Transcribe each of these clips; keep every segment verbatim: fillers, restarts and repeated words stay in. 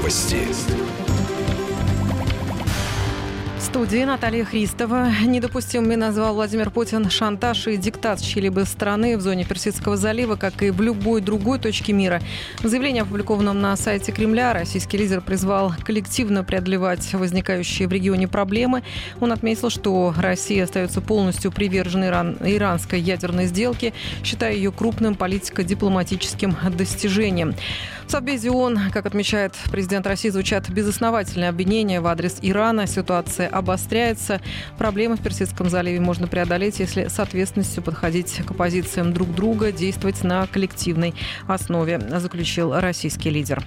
Новости. В студии Наталья Христова. Недопустимыми назвал Владимир Путин шантаж и диктат чьей-либо страны в зоне Персидского залива, как и в любой другой точке мира. В заявлении, опубликованном на сайте Кремля, российский лидер призвал коллективно преодолевать возникающие в регионе проблемы. Он отметил, что Россия остается полностью приверженной иран- иранской ядерной сделке, считая ее крупным политико-дипломатическим достижением. В Совбезе ООН, как отмечает президент России, звучат безосновательные обвинения в адрес Ирана. Ситуация обостряется. Проблемы в Персидском заливе можно преодолеть, если с ответственностью подходить к позициям друг друга, действовать на коллективной основе, заключил российский лидер.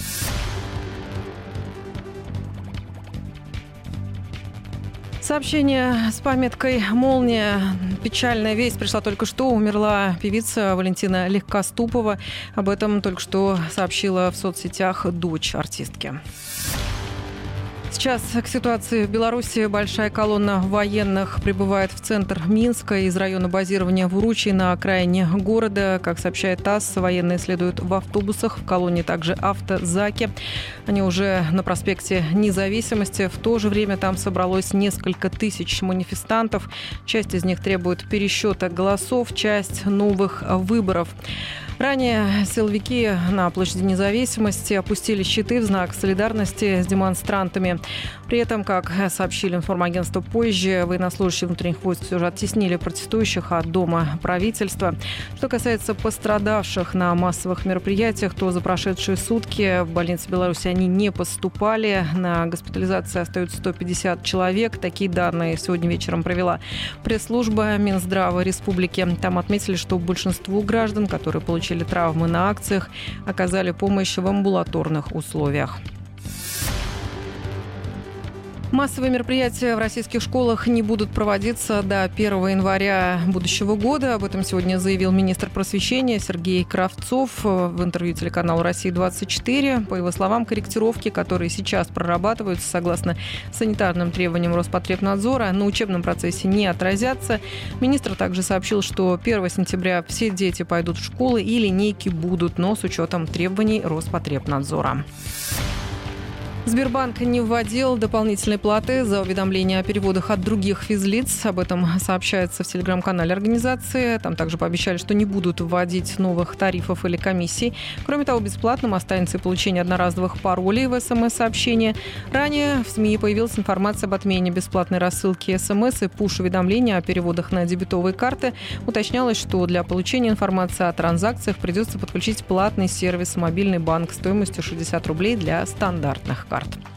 Сообщение с пометкой «Молния». Печальная весть пришла только что. Умерла певица Валентина Легкоступова. Об этом только что сообщила в соцсетях дочь артистки. Сейчас к ситуации в Беларуси. Большая колонна военных прибывает в центр Минска из района базирования в Уручье на окраине города. Как сообщает ТАСС, военные следуют в автобусах. В колонне также автозаки. Они уже на проспекте Независимости. В то же время там собралось несколько тысяч манифестантов. Часть из них требует пересчета голосов, часть новых выборов. Ранее силовики на площади Независимости опустили щиты в знак солидарности с демонстрантами. При этом, как сообщили информагентство позже, военнослужащие внутренних войск все же оттеснили протестующих от Дома правительства. Что касается пострадавших на массовых мероприятиях, то за прошедшие сутки в больнице Беларуси они не поступали. На госпитализации остаются сто пятьдесят человек. Такие данные сегодня вечером провела пресс-служба Минздрава Республики. Там отметили, что большинству граждан, которые получили получили травмы на акциях, оказали помощь в амбулаторных условиях. Массовые мероприятия в российских школах не будут проводиться до первого января будущего года. Об этом сегодня заявил министр просвещения Сергей Кравцов в интервью телеканалу «Россия двадцать четыре». По его словам, корректировки, которые сейчас прорабатываются согласно санитарным требованиям Роспотребнадзора, на учебном процессе не отразятся. Министр также сообщил, что первого сентября все дети пойдут в школы и линейки будут, но с учетом требований Роспотребнадзора. Сбербанк не вводил дополнительные платы за уведомления о переводах от других физлиц. Об этом сообщается в телеграм-канале организации. Там также пообещали, что не будут вводить новых тарифов или комиссий. Кроме того, бесплатным останется и получение одноразовых паролей в СМС-сообщения. Ранее в СМИ появилась информация об отмене бесплатной рассылки СМС и пуш-уведомления о переводах на дебетовые карты. Уточнялось, что для получения информации о транзакциях придется подключить платный сервис «Мобильный банк» стоимостью шестьдесят рублей для стандартных карт.